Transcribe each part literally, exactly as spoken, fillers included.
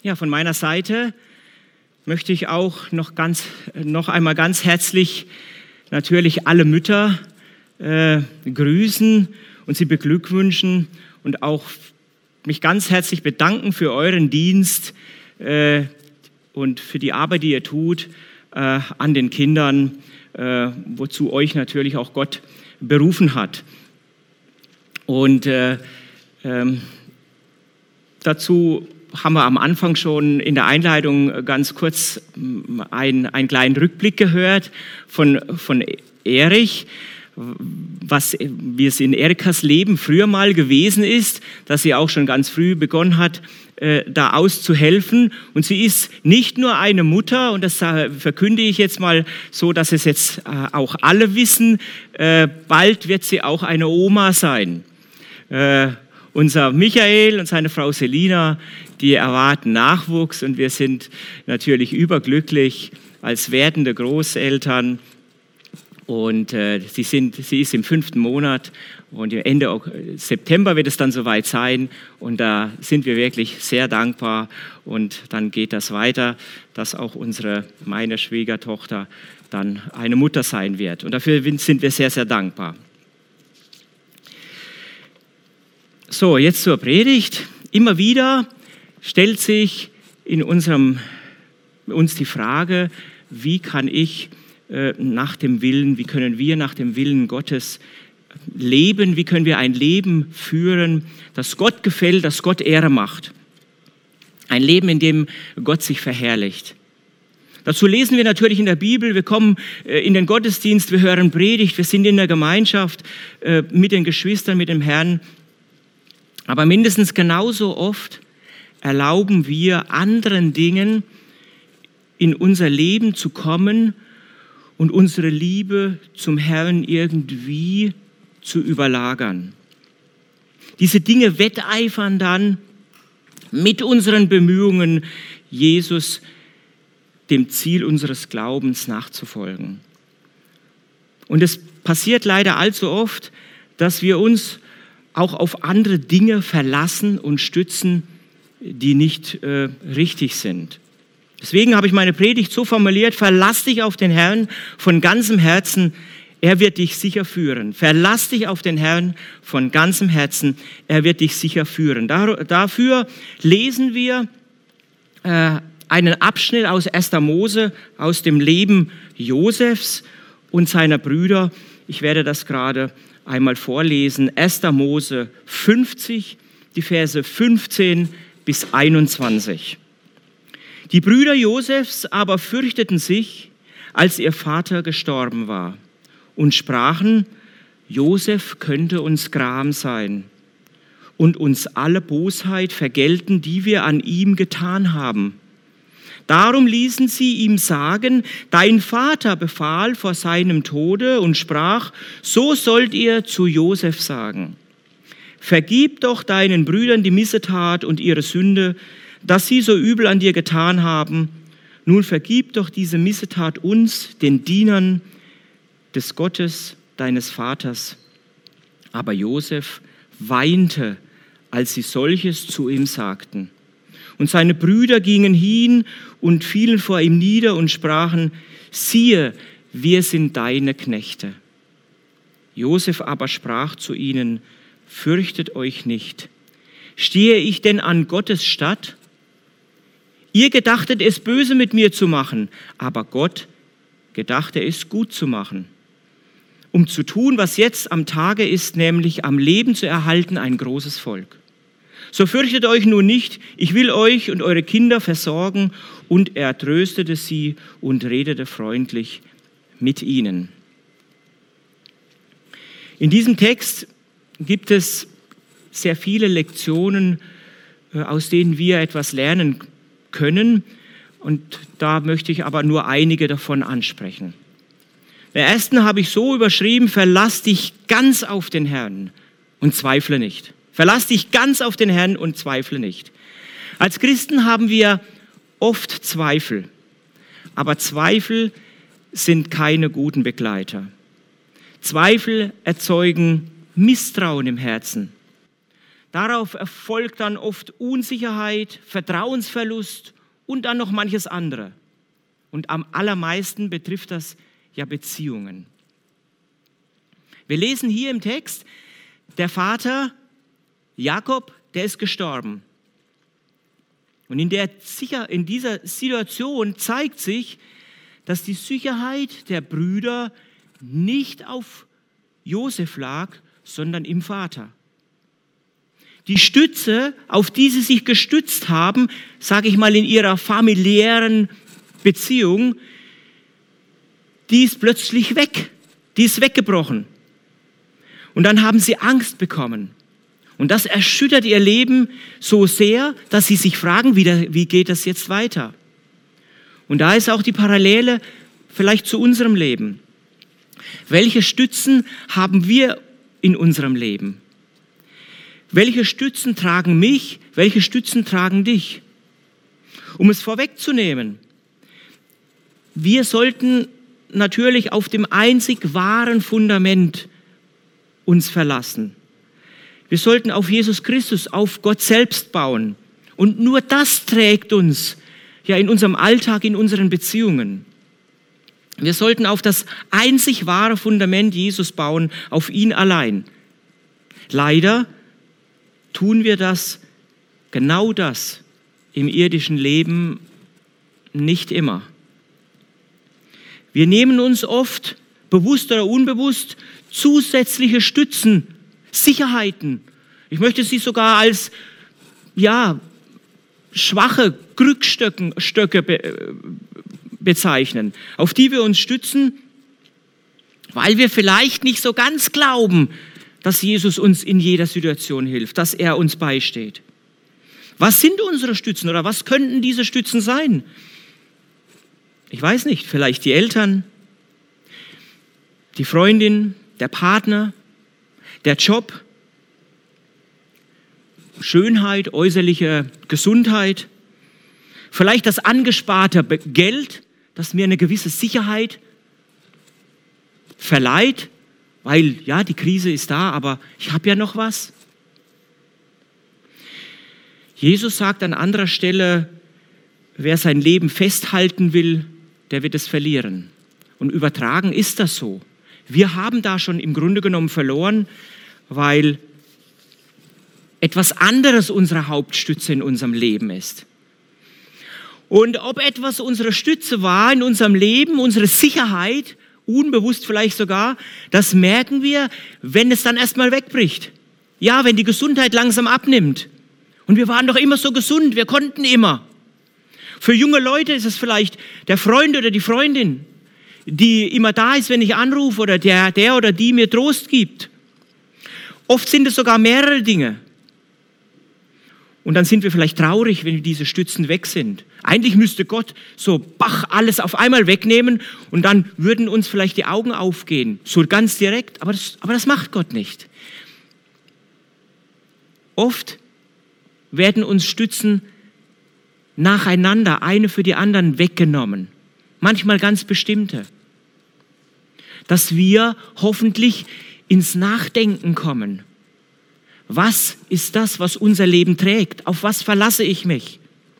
Ja, von meiner Seite möchte ich auch noch, ganz, noch einmal ganz herzlich natürlich alle Mütter äh, grüßen und sie beglückwünschen und auch mich ganz herzlich bedanken für euren Dienst äh, und für die Arbeit, die ihr tut äh, an den Kindern, äh, wozu euch natürlich auch Gott berufen hat. Und äh, ähm, dazu haben wir am Anfang schon in der Einleitung ganz kurz einen, einen kleinen Rückblick gehört von, von Erich, was, wie es in Erikas Leben früher mal gewesen ist, dass sie auch schon ganz früh begonnen hat, äh, da auszuhelfen. Und sie ist nicht nur eine Mutter, und das äh, verkünde ich jetzt mal so, dass es jetzt äh, auch alle wissen, äh, bald wird sie auch eine Oma sein. Äh, unser Michael und seine Frau Selina, die erwarten Nachwuchs und wir sind natürlich überglücklich als werdende Großeltern. Und äh, sie, sind, sie ist im fünften Monat und Ende September wird es dann soweit sein. Und da sind wir wirklich sehr dankbar. Und dann geht das weiter, dass auch unsere, meine Schwiegertochter dann eine Mutter sein wird. Und dafür sind wir sehr, sehr dankbar. So, jetzt zur Predigt. Immer wieder stellt sich in unserem, uns die Frage, wie kann ich äh, nach dem Willen, wie können wir nach dem Willen Gottes leben, wie können wir ein Leben führen, das Gott gefällt, das Gott Ehre macht. Ein Leben, in dem Gott sich verherrlicht. Dazu lesen wir natürlich in der Bibel, wir kommen äh, in den Gottesdienst, wir hören Predigt, wir sind in der Gemeinschaft äh, mit den Geschwistern, mit dem Herrn. Aber mindestens genauso oft erlauben wir anderen Dingen in unser Leben zu kommen und unsere Liebe zum Herrn irgendwie zu überlagern. Diese Dinge wetteifern dann mit unseren Bemühungen, Jesus, dem Ziel unseres Glaubens nachzufolgen. Und es passiert leider allzu oft, dass wir uns auch auf andere Dinge verlassen und stützen, die nicht äh, richtig sind. Deswegen habe ich meine Predigt so formuliert: Verlass dich auf den Herrn von ganzem Herzen, er wird dich sicher führen. Verlass dich auf den Herrn von ganzem Herzen, er wird dich sicher führen. Dar- dafür lesen wir äh, einen Abschnitt aus erster Mose, aus dem Leben Josefs und seiner Brüder. Ich werde das gerade einmal vorlesen. erster Mose fünfzig, die Verse fünfzehn bis einundzwanzig. Die Brüder Josefs aber fürchteten sich, als ihr Vater gestorben war, und sprachen: Josef könnte uns Gram sein und uns alle Bosheit vergelten, die wir an ihm getan haben. Darum ließen sie ihm sagen: Dein Vater befahl vor seinem Tode und sprach: So sollt ihr zu Josef sagen: Vergib doch deinen Brüdern die Missetat und ihre Sünde, dass sie so übel an dir getan haben. Nun vergib doch diese Missetat uns, den Dienern des Gottes deines Vaters. Aber Josef weinte, als sie solches zu ihm sagten. Und seine Brüder gingen hin und fielen vor ihm nieder und sprachen: Siehe, wir sind deine Knechte. Josef aber sprach zu ihnen: Fürchtet euch nicht. Stehe ich denn an Gottes Statt? Ihr gedachtet es böse mit mir zu machen, aber Gott gedachte es gut zu machen, um zu tun, was jetzt am Tage ist, nämlich am Leben zu erhalten ein großes Volk. So fürchtet euch nun nicht, ich will euch und eure Kinder versorgen. Und er tröstete sie und redete freundlich mit ihnen. In diesem Text gibt es sehr viele Lektionen, aus denen wir etwas lernen können. Und da möchte ich aber nur einige davon ansprechen. Den ersten habe ich so überschrieben: Verlass dich ganz auf den Herrn und zweifle nicht. Verlass dich ganz auf den Herrn und zweifle nicht. Als Christen haben wir oft Zweifel, aber Zweifel sind keine guten Begleiter. Zweifel erzeugen Misstrauen im Herzen. Darauf erfolgt dann oft Unsicherheit, Vertrauensverlust und dann noch manches andere. Und am allermeisten betrifft das ja Beziehungen. Wir lesen hier im Text, der Vater Jakob, der ist gestorben. Und in, der, in dieser Situation zeigt sich, dass die Sicherheit der Brüder nicht auf Josef lag, sondern im Vater. Die Stütze, auf die sie sich gestützt haben, sage ich mal in ihrer familiären Beziehung, die ist plötzlich weg, die ist weggebrochen. Und dann haben sie Angst bekommen. Und das erschüttert ihr Leben so sehr, dass sie sich fragen, wie, wie geht das jetzt weiter? Und da ist auch die Parallele vielleicht zu unserem Leben. Welche Stützen haben wir in unserem Leben? Welche Stützen tragen mich? Welche Stützen tragen dich? Um es vorwegzunehmen, wir sollten natürlich auf dem einzig wahren Fundament uns verlassen. Wir sollten auf Jesus Christus, auf Gott selbst bauen. Und nur das trägt uns ja in unserem Alltag, in unseren Beziehungen. Wir sollten auf das einzig wahre Fundament Jesus bauen, auf ihn allein. Leider tun wir das, genau das, im irdischen Leben nicht immer. Wir nehmen uns oft, bewusst oder unbewusst, zusätzliche Stützen, Sicherheiten. Ich möchte sie sogar als ja, schwache Krückstöcke be, bezeichnen, auf die wir uns stützen, weil wir vielleicht nicht so ganz glauben, dass Jesus uns in jeder Situation hilft, dass er uns beisteht. Was sind unsere Stützen oder was könnten diese Stützen sein? Ich weiß nicht, vielleicht die Eltern, die Freundin, der Partner, der Job, Schönheit, äußerliche Gesundheit, vielleicht das angesparte Geld, das mir eine gewisse Sicherheit verleiht, weil ja, die Krise ist da, aber ich habe ja noch was. Jesus sagt an anderer Stelle, wer sein Leben festhalten will, der wird es verlieren. Und übertragen ist das so. Wir haben da schon im Grunde genommen verloren, weil etwas anderes unsere Hauptstütze in unserem Leben ist. Und ob etwas unsere Stütze war in unserem Leben, unsere Sicherheit, unbewusst vielleicht sogar, das merken wir, wenn es dann erstmal wegbricht. Ja, wenn die Gesundheit langsam abnimmt. Und wir waren doch immer so gesund, wir konnten immer. Für junge Leute ist es vielleicht der Freund oder die Freundin, die immer da ist, wenn ich anrufe, oder der, der oder die mir Trost gibt. Oft sind es sogar mehrere Dinge. Und dann sind wir vielleicht traurig, wenn diese Stützen weg sind. Eigentlich müsste Gott so bach alles auf einmal wegnehmen und dann würden uns vielleicht die Augen aufgehen. So ganz direkt, aber das, aber das macht Gott nicht. Oft werden uns Stützen nacheinander, eine für die anderen weggenommen. Manchmal ganz bestimmte. Dass wir hoffentlich ins Nachdenken kommen. Was ist das, was unser Leben trägt? Auf was verlasse ich mich?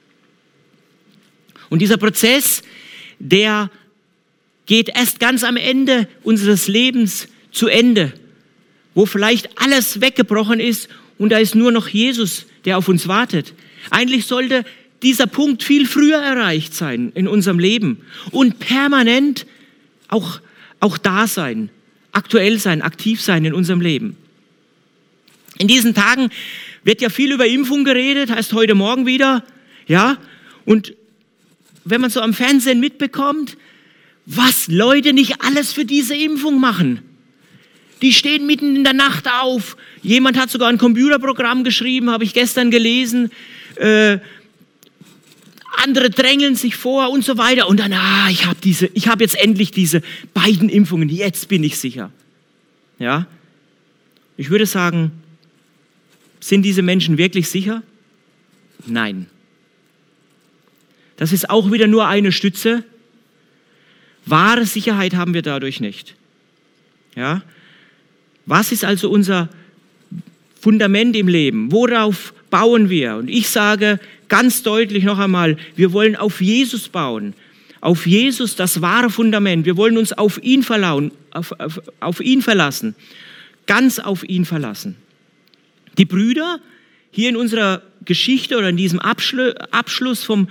Und dieser Prozess, der geht erst ganz am Ende unseres Lebens zu Ende, wo vielleicht alles weggebrochen ist und da ist nur noch Jesus, der auf uns wartet. Eigentlich sollte dieser Punkt viel früher erreicht sein in unserem Leben und permanent auch, auch da sein, aktuell sein, aktiv sein in unserem Leben. In diesen Tagen wird ja viel über Impfung geredet, heißt heute Morgen wieder, ja, und wenn man so am Fernsehen mitbekommt, was Leute nicht alles für diese Impfung machen. Die stehen mitten in der Nacht auf. Jemand hat sogar ein Computerprogramm geschrieben, habe ich gestern gelesen. Äh, andere drängeln sich vor und so weiter. Und dann, ah, ich habe diese, ich habe jetzt endlich diese beiden Impfungen. Jetzt bin ich sicher. Ja, ich würde sagen, sind diese Menschen wirklich sicher? Nein. Das ist auch wieder nur eine Stütze. Wahre Sicherheit haben wir dadurch nicht. Ja? Was ist also unser Fundament im Leben? Worauf bauen wir? Und ich sage ganz deutlich noch einmal, wir wollen auf Jesus bauen. Auf Jesus, das wahre Fundament. Wir wollen uns auf ihn verlauen, auf, auf, auf ihn verlassen. Ganz auf ihn verlassen. Die Brüder hier in unserer Geschichte oder in diesem Abschlu- Abschluss vom,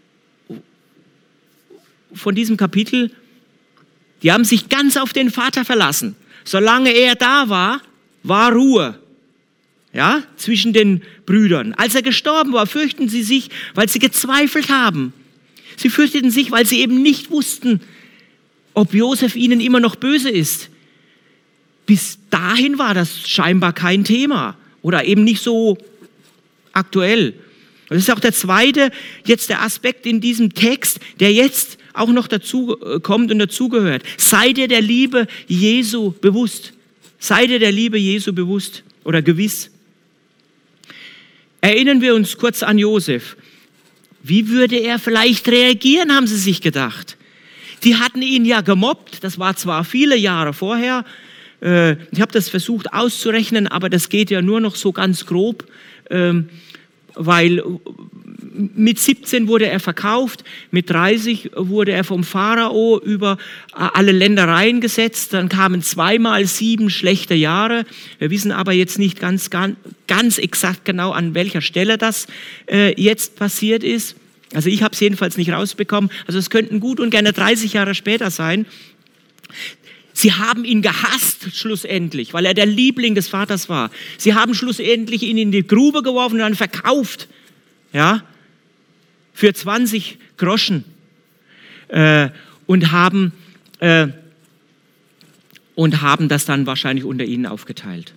von diesem Kapitel, die haben sich ganz auf den Vater verlassen. Solange er da war, war Ruhe. Ja, zwischen den Brüdern. Als er gestorben war, fürchten sie sich, weil sie gezweifelt haben. Sie fürchteten sich, weil sie eben nicht wussten, ob Josef ihnen immer noch böse ist. Bis dahin war das scheinbar kein Thema oder eben nicht so aktuell. Das ist auch der zweite, jetzt der Aspekt in diesem Text, der jetzt auch noch dazu kommt und dazugehört. Sei dir der Liebe Jesu bewusst. Sei dir der Liebe Jesu bewusst oder gewiss. Erinnern wir uns kurz an Josef. Wie würde er vielleicht reagieren, haben sie sich gedacht. Die hatten ihn ja gemobbt, das war zwar viele Jahre vorher, ich habe das versucht auszurechnen, aber das geht ja nur noch so ganz grob, weil mit siebzehn wurde er verkauft, mit dreißig wurde er vom Pharao über alle Ländereien gesetzt, dann kamen zweimal sieben schlechte Jahre. Wir wissen aber jetzt nicht ganz, ganz, ganz exakt genau, an welcher Stelle das äh, jetzt passiert ist. Also ich habe es jedenfalls nicht rausbekommen. Also es könnten gut und gerne dreißig Jahre später sein. Sie haben ihn gehasst schlussendlich, weil er der Liebling des Vaters war. Sie haben schlussendlich ihn in die Grube geworfen und dann verkauft. Ja, für zwanzig Groschen äh, und, haben, äh, und haben das dann wahrscheinlich unter ihnen aufgeteilt.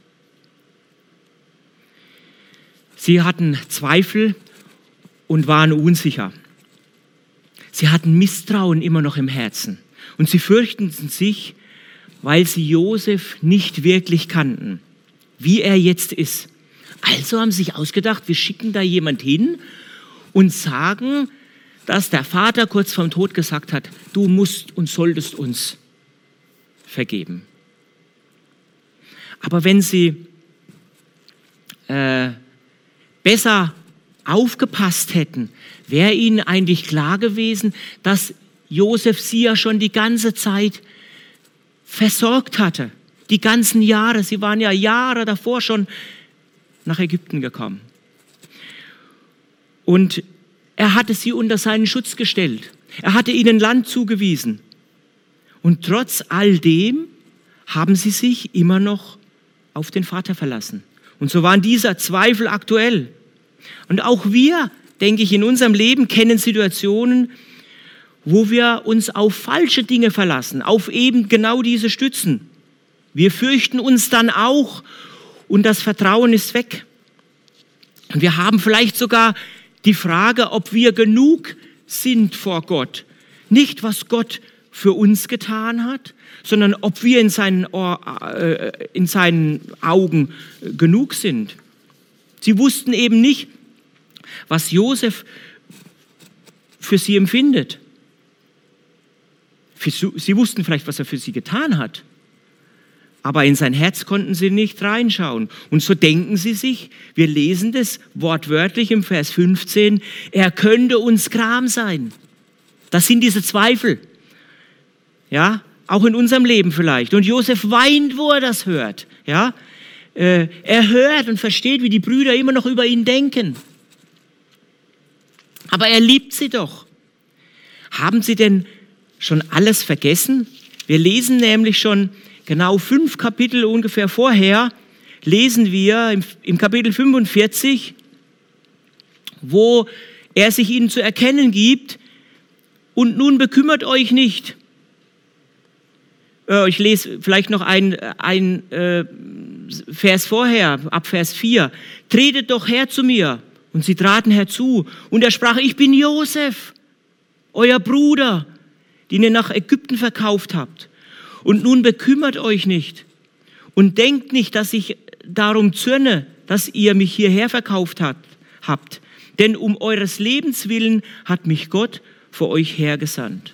Sie hatten Zweifel und waren unsicher. Sie hatten Misstrauen immer noch im Herzen und sie fürchteten sich, weil sie Josef nicht wirklich kannten, wie er jetzt ist. Also haben sie sich ausgedacht, wir schicken da jemand hin und sagen, dass der Vater kurz vorm Tod gesagt hat, du musst und solltest uns vergeben. Aber wenn sie äh, besser aufgepasst hätten, wäre ihnen eigentlich klar gewesen, dass Josef sie ja schon die ganze Zeit versorgt hatte. Die ganzen Jahre, sie waren ja Jahre davor schon nach Ägypten gekommen. Und er hatte sie unter seinen Schutz gestellt. Er hatte ihnen Land zugewiesen. Und trotz all dem haben sie sich immer noch auf den Vater verlassen. Und so waren dieser Zweifel aktuell. Und auch wir, denke ich, in unserem Leben kennen Situationen, wo wir uns auf falsche Dinge verlassen, auf eben genau diese Stützen. Wir fürchten uns dann auch und das Vertrauen ist weg. Und wir haben vielleicht sogar die Frage, ob wir genug sind vor Gott. Nicht, was Gott für uns getan hat, sondern ob wir in seinen, Ohr, äh, in seinen Augen genug sind. Sie wussten eben nicht, was Josef für sie empfindet. Sie wussten vielleicht, was er für sie getan hat. Aber in sein Herz konnten sie nicht reinschauen. Und so denken sie sich, wir lesen das wortwörtlich im Vers fünfzehn, er könnte uns gram sein. Das sind diese Zweifel. Ja, auch in unserem Leben vielleicht. Und Josef weint, wo er das hört. Ja, äh, er hört und versteht, wie die Brüder immer noch über ihn denken. Aber er liebt sie doch. Haben sie denn schon alles vergessen? Wir lesen nämlich schon genau fünf Kapitel ungefähr vorher, lesen wir im, im Kapitel fünfundvierzig, wo er sich ihnen zu erkennen gibt, und nun bekümmert euch nicht. Äh, ich lese vielleicht noch ein, ein äh, Vers vorher, ab Vers vier. Tretet doch her zu mir. Und sie traten herzu. Und er sprach, ich bin Josef, euer Bruder, den ihr nach Ägypten verkauft habt. Und nun bekümmert euch nicht und denkt nicht, dass ich darum zürne, dass ihr mich hierher verkauft habt. Denn um eures Lebens willen hat mich Gott vor euch hergesandt.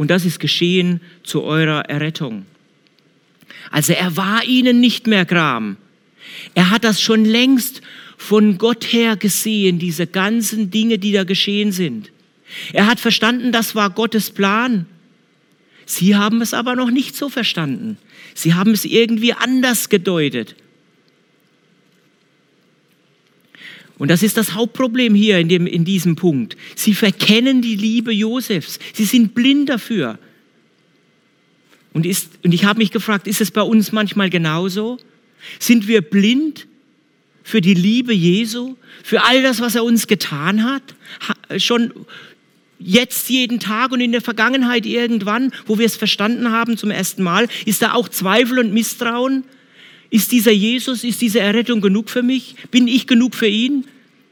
und das ist geschehen zu eurer Errettung. Also er war ihnen nicht mehr gram. Er hat das schon längst von Gott her gesehen, diese ganzen Dinge, die da geschehen sind. Er hat verstanden, das war Gottes Plan. Sie haben es aber noch nicht so verstanden. Sie haben es irgendwie anders gedeutet. Und das ist das Hauptproblem hier in, dem, in diesem Punkt. Sie verkennen die Liebe Josefs. Sie sind blind dafür. Und, ist, und ich habe mich gefragt, ist es bei uns manchmal genauso? Sind wir blind für die Liebe Jesu, für all das, was er uns getan hat? Schon jetzt jeden Tag und in der Vergangenheit irgendwann, wo wir es verstanden haben zum ersten Mal, ist da auch Zweifel und Misstrauen? Ist dieser Jesus, ist diese Errettung genug für mich? Bin ich genug für ihn?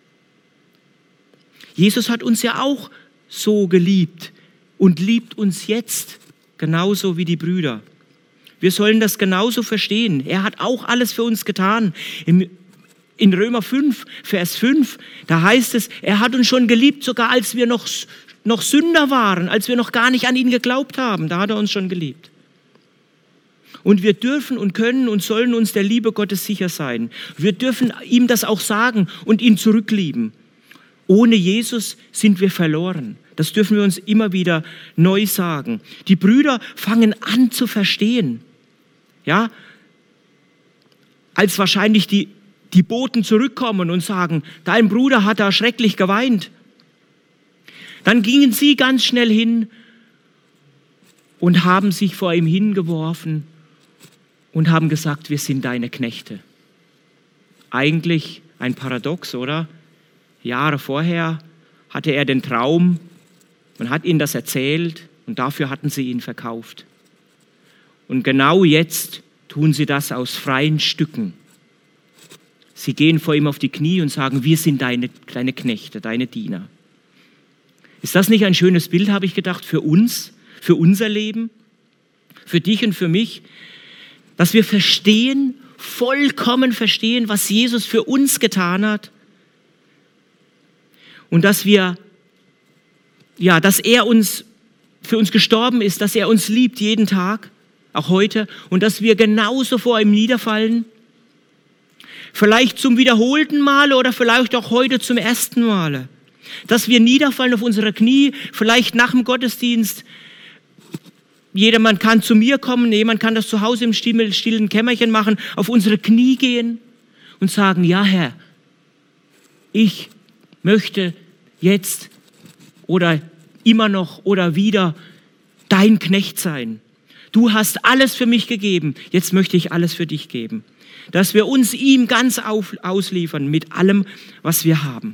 Jesus hat uns ja auch so geliebt und liebt uns jetzt genauso wie die Brüder. Wir sollen das genauso verstehen. Er hat auch alles für uns getan. In Römer fünf, Vers fünf, da heißt es, er hat uns schon geliebt, sogar als wir noch, noch Sünder waren, als wir noch gar nicht an ihn geglaubt haben. Da hat er uns schon geliebt. Und wir dürfen und können und sollen uns der Liebe Gottes sicher sein. Wir dürfen ihm das auch sagen und ihn zurücklieben. Ohne Jesus sind wir verloren. Das dürfen wir uns immer wieder neu sagen. Die Brüder fangen an zu verstehen. Ja, als wahrscheinlich die, die Boten zurückkommen und sagen, dein Bruder hat da schrecklich geweint. Dann gingen sie ganz schnell hin und haben sich vor ihm hingeworfen und haben gesagt, wir sind deine Knechte. Eigentlich ein Paradox, oder? Jahre vorher hatte er den Traum, man hat ihnen das erzählt und dafür hatten sie ihn verkauft. Und genau jetzt tun sie das aus freien Stücken. Sie gehen vor ihm auf die Knie und sagen, wir sind deine, deine Knechte, deine Diener. Ist das nicht ein schönes Bild, habe ich gedacht, für uns, für unser Leben, für dich und für mich, dass wir verstehen, vollkommen verstehen, was Jesus für uns getan hat und dass wir, ja, dass er uns, für uns gestorben ist, dass er uns liebt jeden Tag, auch heute, und dass wir genauso vor ihm niederfallen, vielleicht zum wiederholten Male oder vielleicht auch heute zum ersten Male, dass wir niederfallen auf unsere Knie, vielleicht nach dem Gottesdienst. Jedermann kann zu mir kommen, jemand kann das zu Hause im stillen Kämmerchen machen, auf unsere Knie gehen und sagen, ja Herr, ich möchte jetzt oder immer noch oder wieder dein Knecht sein. Du hast alles für mich gegeben, jetzt möchte ich alles für dich geben. Dass wir uns ihm ganz auf, ausliefern mit allem, was wir haben.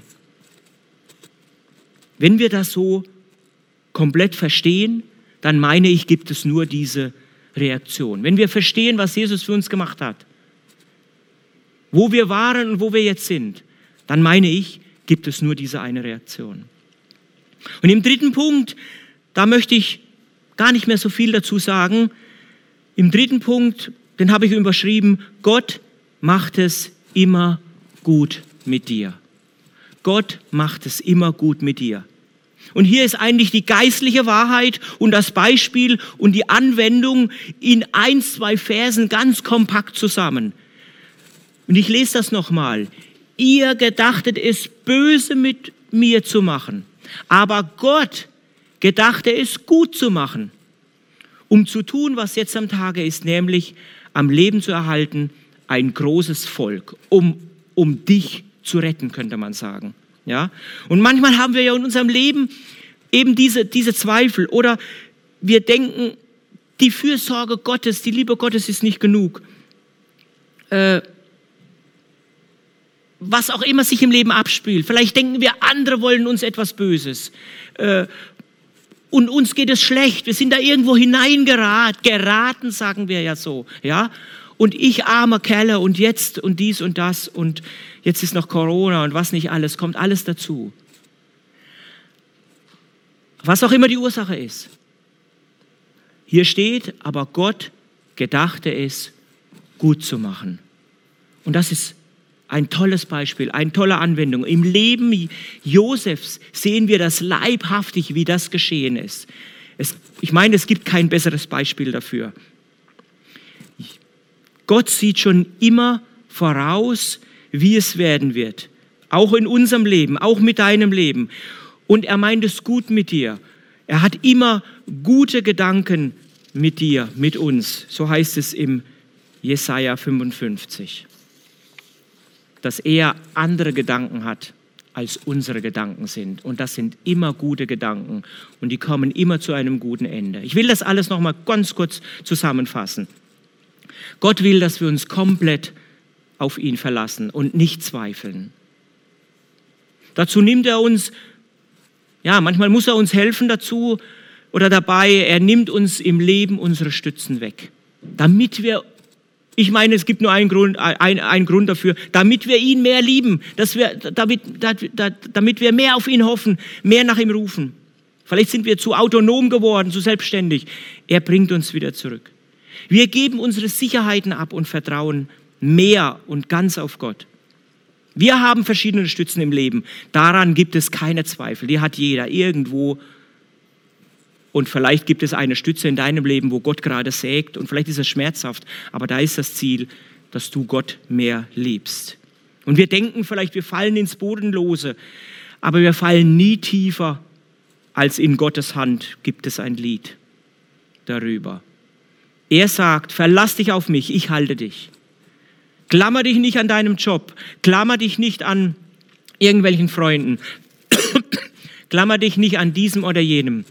Wenn wir das so komplett verstehen, dann meine ich, gibt es nur diese Reaktion. Wenn wir verstehen, was Jesus für uns gemacht hat, wo wir waren und wo wir jetzt sind, dann meine ich, gibt es nur diese eine Reaktion. Und im dritten Punkt, da möchte ich gar nicht mehr so viel dazu sagen. Im dritten Punkt, den habe ich überschrieben, Gott macht es immer gut mit dir. Gott macht es immer gut mit dir. Und hier ist eigentlich die geistliche Wahrheit und das Beispiel und die Anwendung in ein, zwei Versen ganz kompakt zusammen. Und ich lese das nochmal. Ihr gedachtet es, böse mit mir zu machen, aber Gott gedachte es, gut zu machen, um zu tun, was jetzt am Tage ist, nämlich am Leben zu erhalten, ein großes Volk, um, um dich zu retten, könnte man sagen. Ja? Und manchmal haben wir ja in unserem Leben eben diese, diese Zweifel oder wir denken, die Fürsorge Gottes, die Liebe Gottes ist nicht genug. Äh, was auch immer sich im Leben abspielt. Vielleicht denken wir, andere wollen uns etwas Böses. Äh, und uns geht es schlecht. Wir sind da irgendwo hineingeraten, geraten, sagen wir ja so. Ja? Und ich armer Kerle und jetzt und dies und das und jetzt ist noch Corona und was nicht alles, kommt alles dazu. Was auch immer die Ursache ist. Hier steht, aber Gott gedachte es, gut zu machen. Und das ist ein tolles Beispiel, eine tolle Anwendung. Im Leben Josefs sehen wir das leibhaftig, wie das geschehen ist. Es, ich meine, es gibt kein besseres Beispiel dafür. Gott sieht schon immer voraus, wie es werden wird. Auch in unserem Leben, auch mit deinem Leben. Und er meint es gut mit dir. Er hat immer gute Gedanken mit dir, mit uns. So heißt es im Jesaja fünfundfünfzig. Dass er andere Gedanken hat, als unsere Gedanken sind. Und das sind immer gute Gedanken. Und die kommen immer zu einem guten Ende. Ich will das alles noch mal ganz kurz zusammenfassen. Gott will, dass wir uns komplett auf ihn verlassen und nicht zweifeln. Dazu nimmt er uns, ja, manchmal muss er uns helfen dazu oder dabei, er nimmt uns im Leben unsere Stützen weg. Damit wir, ich meine, es gibt nur einen Grund, ein, einen Grund dafür, damit wir ihn mehr lieben, dass wir, damit, damit wir mehr auf ihn hoffen, mehr nach ihm rufen. Vielleicht sind wir zu autonom geworden, zu selbstständig. Er bringt uns wieder zurück. Wir geben unsere Sicherheiten ab und vertrauen mehr und ganz auf Gott. Wir haben verschiedene Stützen im Leben. Daran gibt es keine Zweifel. Die hat jeder irgendwo. Und vielleicht gibt es eine Stütze in deinem Leben, wo Gott gerade sägt. Und vielleicht ist es schmerzhaft. Aber da ist das Ziel, dass du Gott mehr liebst. Und wir denken vielleicht, wir fallen ins Bodenlose. Aber wir fallen nie tiefer, als in Gottes Hand gibt es ein Lied darüber. Er sagt, verlass dich auf mich, ich halte dich. Klammer dich nicht an deinem Job, klammer dich nicht an irgendwelchen Freunden, klammer dich nicht an diesem oder jenem,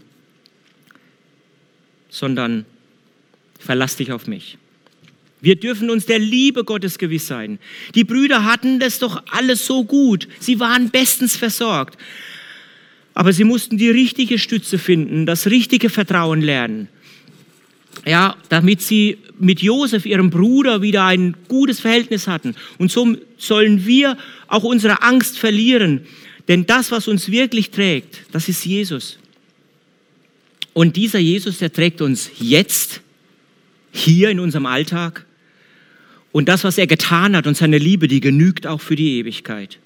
sondern verlass dich auf mich. Wir dürfen uns der Liebe Gottes gewiss sein. Die Brüder hatten das doch alles so gut, sie waren bestens versorgt, aber sie mussten die richtige Stütze finden, das richtige Vertrauen lernen. Ja, damit sie mit Josef, ihrem Bruder, wieder ein gutes Verhältnis hatten. Und so sollen wir auch unsere Angst verlieren. Denn das, was uns wirklich trägt, das ist Jesus. Und dieser Jesus, der trägt uns jetzt, hier in unserem Alltag. Und das, was er getan hat und seine Liebe, die genügt auch für die Ewigkeit.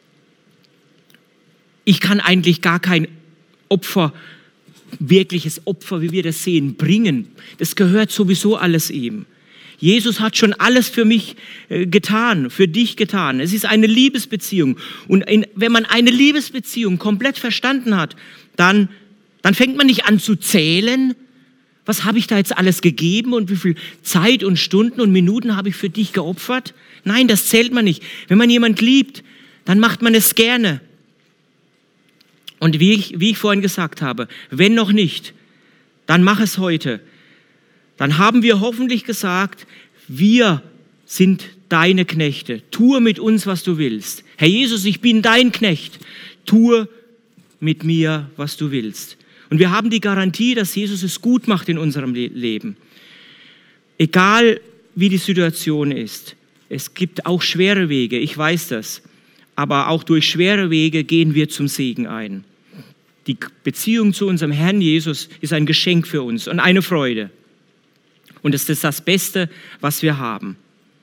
Ich kann eigentlich gar kein Opfer wirkliches Opfer, wie wir das sehen, bringen. Das gehört sowieso alles ihm. Jesus hat schon alles für mich äh, getan, für dich getan. Es ist eine Liebesbeziehung. Und in, wenn man eine Liebesbeziehung komplett verstanden hat, dann, dann fängt man nicht an zu zählen, was habe ich da jetzt alles gegeben und wie viel Zeit und Stunden und Minuten habe ich für dich geopfert. Nein, das zählt man nicht. Wenn man jemanden liebt, dann macht man es gerne. Und wie ich, wie ich vorhin gesagt habe, wenn noch nicht, dann mach es heute. Dann haben wir hoffentlich gesagt, wir sind deine Knechte. Tue mit uns, was du willst. Herr Jesus, ich bin dein Knecht. Tue mit mir, was du willst. Und wir haben die Garantie, dass Jesus es gut macht in unserem Leben. Egal, wie die Situation ist. Es gibt auch schwere Wege, ich weiß das. Aber auch durch schwere Wege gehen wir zum Segen ein. Die Beziehung zu unserem Herrn Jesus ist ein Geschenk für uns und eine Freude. Und es ist das Beste, was wir haben.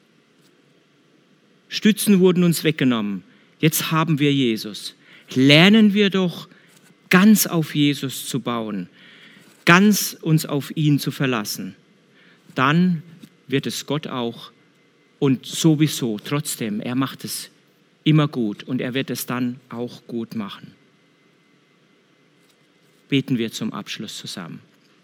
Stützen wurden uns weggenommen. Jetzt haben wir Jesus. Lernen wir doch, ganz auf Jesus zu bauen, ganz uns auf ihn zu verlassen. Dann wird es Gott auch und sowieso, trotzdem, er macht es immer gut und er wird es dann auch gut machen. Beten wir zum Abschluss zusammen.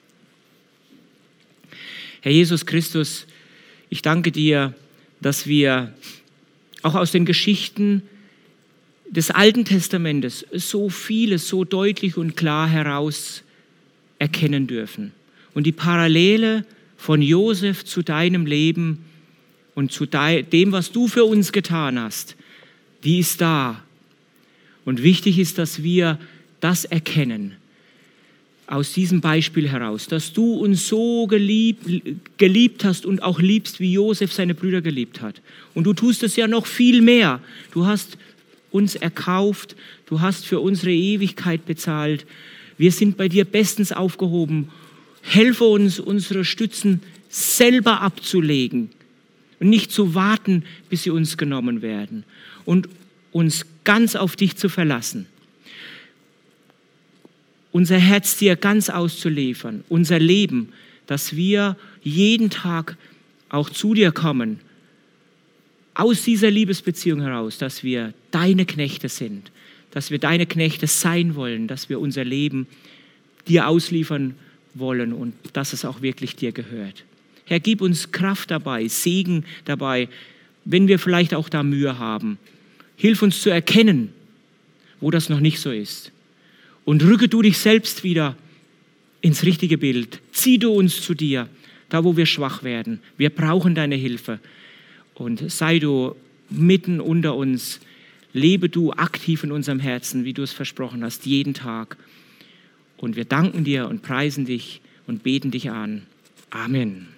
Herr Jesus Christus, ich danke dir, dass wir auch aus den Geschichten des Alten Testamentes so vieles so deutlich und klar heraus erkennen dürfen. Und die Parallele von Josef zu deinem Leben und zu dem, was du für uns getan hast, die ist da. Und wichtig ist, dass wir das erkennen, aus diesem Beispiel heraus, dass du uns so geliebt, geliebt hast und auch liebst, wie Josef seine Brüder geliebt hat. Und du tust es ja noch viel mehr. Du hast uns erkauft, du hast für unsere Ewigkeit bezahlt. Wir sind bei dir bestens aufgehoben. Helfe uns, unsere Stützen selber abzulegen und nicht zu warten, bis sie uns genommen werden und uns ganz auf dich zu verlassen. unser Herz dir ganz auszuliefern, unser Leben, dass wir jeden Tag auch zu dir kommen, aus dieser Liebesbeziehung heraus, dass wir deine Knechte sind, dass wir deine Knechte sein wollen, dass wir unser Leben dir ausliefern wollen und dass es auch wirklich dir gehört. Herr, gib uns Kraft dabei, Segen dabei, wenn wir vielleicht auch da Mühe haben. Hilf uns zu erkennen, wo das noch nicht so ist. Und rücke du dich selbst wieder ins richtige Bild. Zieh du uns zu dir, da wo wir schwach werden. Wir brauchen deine Hilfe. Und sei du mitten unter uns. Lebe du aktiv in unserem Herzen, wie du es versprochen hast, jeden Tag. Und wir danken dir und preisen dich und beten dich an. Amen.